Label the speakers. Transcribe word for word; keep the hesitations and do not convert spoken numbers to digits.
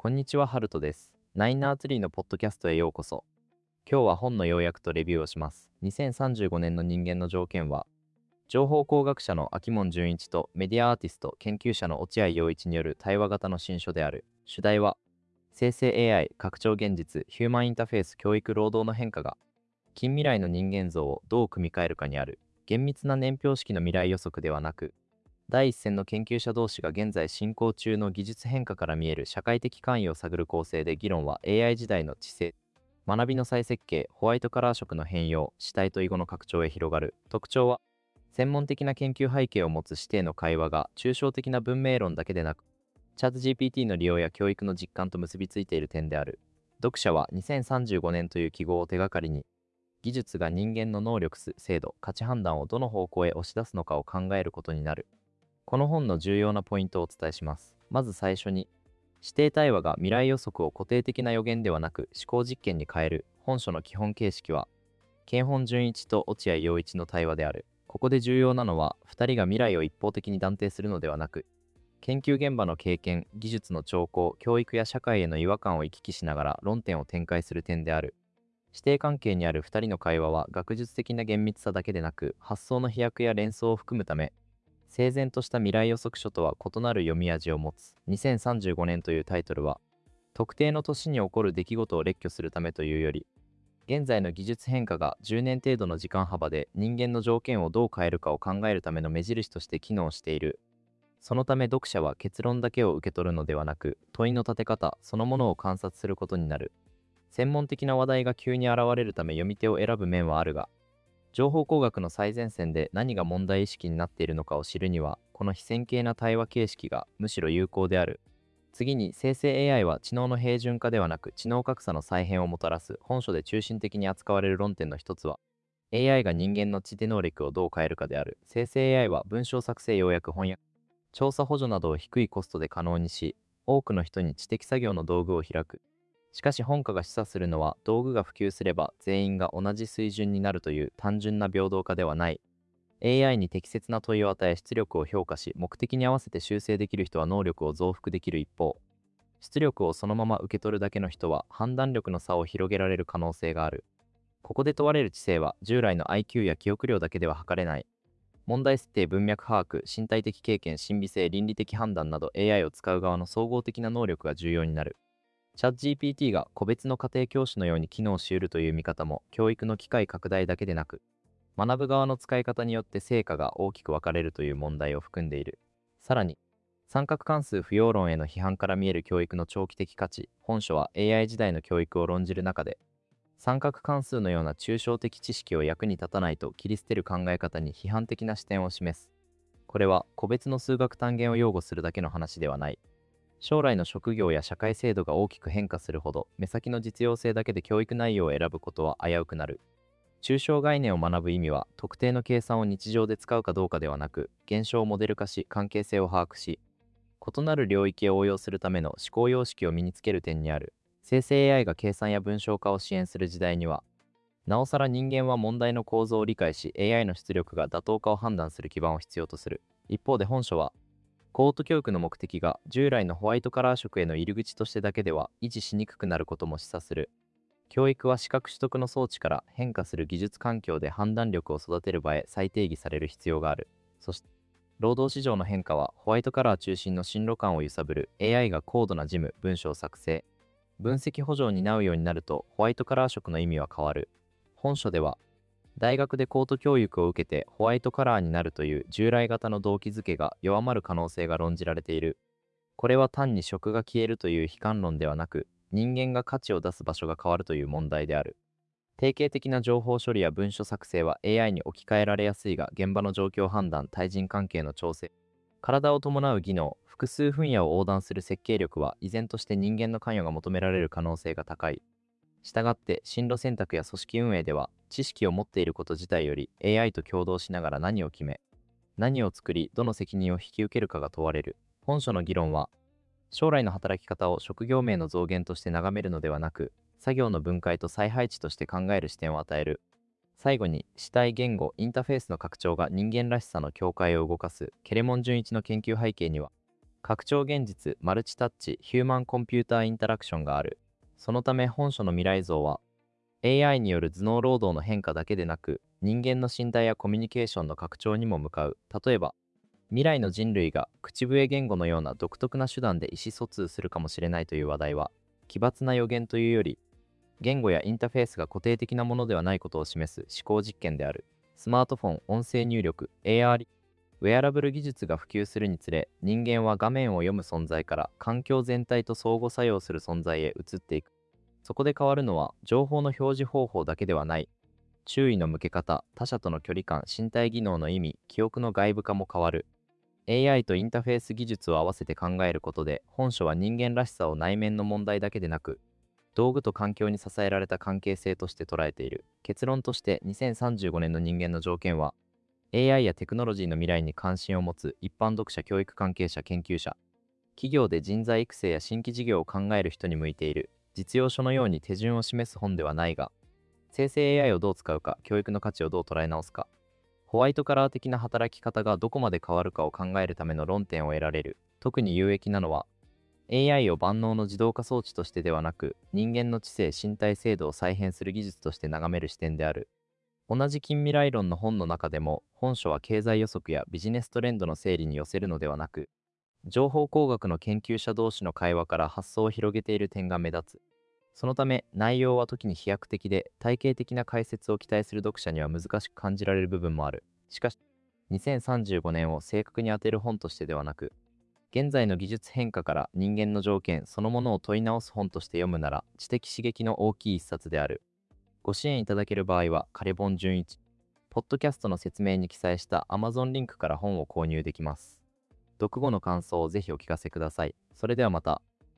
Speaker 1: こんにちは、ハルトです。ナインナーツリーのポッドキャストへようこそ。今日は本の要約とレビューをします。にせんさんじゅうごねんの人間の条件は、情報工学者の秋門純一とメディアアーティスト研究者の落合陽一による対話型の新書である。主題は、生成 エーアイ、拡張現実、ヒューマンインターフェース、教育、労働の変化が、近未来の人間像をどう組み替えるかにある。厳密な年表式の未来予測ではなく、第一線の研究者同士が現在進行中の技術変化から見える社会的関与を探る構成で、議論は エーアイ 時代の知性、学びの再設計、ホワイトカラー色の変容、主体と囲碁の拡張へ広がる。特徴は、専門的な研究背景を持つ師弟の会話が抽象的な文明論だけでなく、チャット ジーピーティー の利用や教育の実感と結びついている点である。読者はにせんさんじゅうごねんという記号を手がかりに、技術が人間の能力、精度、価値判断をどの方向へ押し出すのかを考えることになる。この本の重要なポイントをお伝えします。まず最初に、指定対話が未来予測を固定的な予言ではなく思考実験に変える。本書の基本形式は、ケンホン純一と落合陽一の対話である。ここで重要なのは、ふたりが未来を一方的に断定するのではなく、研究現場の経験、技術の兆候、教育や社会への違和感を行き来しながら論点を展開する点である。師弟関係にあるふたりの会話は学術的な厳密さだけでなく、発想の飛躍や連想を含むため、整然とした未来予測書とは異なる読み味を持つ。にせんさんじゅうごねんというタイトルは、特定の年に起こる出来事を列挙するためというより、現在の技術変化がじゅうねん程度の時間幅で人間の条件をどう変えるかを考えるための目印として機能している。そのため読者は結論だけを受け取るのではなく、問いの立て方そのものを観察することになる。専門的な話題が急に現れるため読み手を選ぶ面はあるが、情報工学の最前線で何が問題意識になっているのかを知るには、この非線形な対話形式がむしろ有効である。次に、生成 エーアイ は知能の平準化ではなく知能格差の再編をもたらす。本書で中心的に扱われる論点の一つは、エーアイ が人間の知的能力をどう変えるかである。生成 エーアイ は文章作成、要約、翻訳、調査補助などを低いコストで可能にし、多くの人に知的作業の道具を開く。しかし本科が示唆するのは、道具が普及すれば全員が同じ水準になるという単純な平等化ではない。エーアイ に適切な問いを与え出力を評価し、目的に合わせて修正できる人は能力を増幅できる一方、出力をそのまま受け取るだけの人は判断力の差を広げられる可能性がある。ここで問われる知性は従来の アイキュー や記憶量だけでは測れない。問題設定、文脈把握、身体的経験、審美性、倫理的判断など エーアイ を使う側の総合的な能力が重要になる。チャット ジーピーティー が個別の家庭教師のように機能し得るという見方も、教育の機会拡大だけでなく、学ぶ側の使い方によって成果が大きく分かれるという問題を含んでいる。さらに、三角関数不要論への批判から見える教育の長期的価値。本書は エーアイ 時代の教育を論じる中で、三角関数のような抽象的知識を役に立たないと切り捨てる考え方に批判的な視点を示す。これは個別の数学単元を擁護するだけの話ではない。将来の職業や社会制度が大きく変化するほど、目先の実用性だけで教育内容を選ぶことは危うくなる。抽象概念を学ぶ意味は、特定の計算を日常で使うかどうかではなく、現象をモデル化し、関係性を把握し、異なる領域へ応用するための思考様式を身につける点にある。生成 エーアイ が計算や文章化を支援する時代には、なおさら人間は問題の構造を理解し、エーアイ の出力が妥当かを判断する基盤を必要とする。一方で本書は、高等教育の目的が従来のホワイトカラー色への入り口としてだけでは維持しにくくなることも示唆する。教育は資格取得の装置から変化する技術環境で判断力を育てる場へ再定義される必要がある。そして、労働市場の変化はホワイトカラー中心の進路感を揺さぶる。 エーアイ が高度な事務、文章作成、分析補助を担うようになるとホワイトカラー色の意味は変わる。本書では、大学で高等教育を受けてホワイトカラーになるという従来型の動機づけが弱まる可能性が論じられている。これは単に職が消えるという悲観論ではなく、人間が価値を出す場所が変わるという問題である。定型的な情報処理や文書作成は エーアイ に置き換えられやすいが、現場の状況判断、対人関係の調整、体を伴う技能、複数分野を横断する設計力は依然として人間の関与が求められる可能性が高い。したがって進路選択や組織運営では、知識を持っていること自体より エーアイ と共同しながら何を決め、何を作り、どの責任を引き受けるかが問われる。本書の議論は、将来の働き方を職業名の増減として眺めるのではなく、作業の分解と再配置として考える視点を与える。最後に、主体言語、インターフェースの拡張が人間らしさの境界を動かす。ケレモン純一の研究背景には、 拡張現実、マルチタッチ、ヒューマンコンピューターインタラクションがある。そのため本書の未来像は、エーアイ による頭脳労働の変化だけでなく、人間の信頼やコミュニケーションの拡張にも向かう。例えば、未来の人類が口笛言語のような独特な手段で意思疎通するかもしれないという話題は、奇抜な予言というより、言語やインターフェースが固定的なものではないことを示す思考実験である。スマートフォン、音声入力、エーアール、ウェアラブル技術が普及するにつれ、人間は画面を読む存在から環境全体と相互作用する存在へ移っていく。そこで変わるのは、情報の表示方法だけではない。注意の向け方、他者との距離感、身体技能の意味、記憶の外部化も変わる。エーアイ とインターフェース技術を合わせて考えることで、本書は人間らしさを内面の問題だけでなく、道具と環境に支えられた関係性として捉えている。結論として、にせんさんじゅうごねんの人間の条件は、エーアイ やテクノロジーの未来に関心を持つ一般読者、教育関係者、研究者、企業で人材育成や新規事業を考える人に向いている。実用書のように手順を示す本ではないが、生成 エーアイ をどう使うか、教育の価値をどう捉え直すか、ホワイトカラー的な働き方がどこまで変わるかを考えるための論点を得られる。特に有益なのは、エーアイ を万能の自動化装置としてではなく、人間の知性、身体制度を再現する技術として眺める視点である。同じ近未来論の本の中でも、本書は経済予測やビジネストレンドの整理に寄せるのではなく、情報工学の研究者同士の会話から発想を広げている点が目立つ。そのため、内容は時に飛躍的で、体系的な解説を期待する読者には難しく感じられる部分もある。しかし、にせんさんじゅうごねんを正確に当てる本としてではなく、現在の技術変化から人間の条件そのものを問い直す本として読むなら、知的刺激の大きい一冊である。ご支援いただける場合は、カレボン純一、ポッドキャストの説明に記載した Amazon リンクから本を購入できます。読後の感想をぜひお聞かせください。それではまた。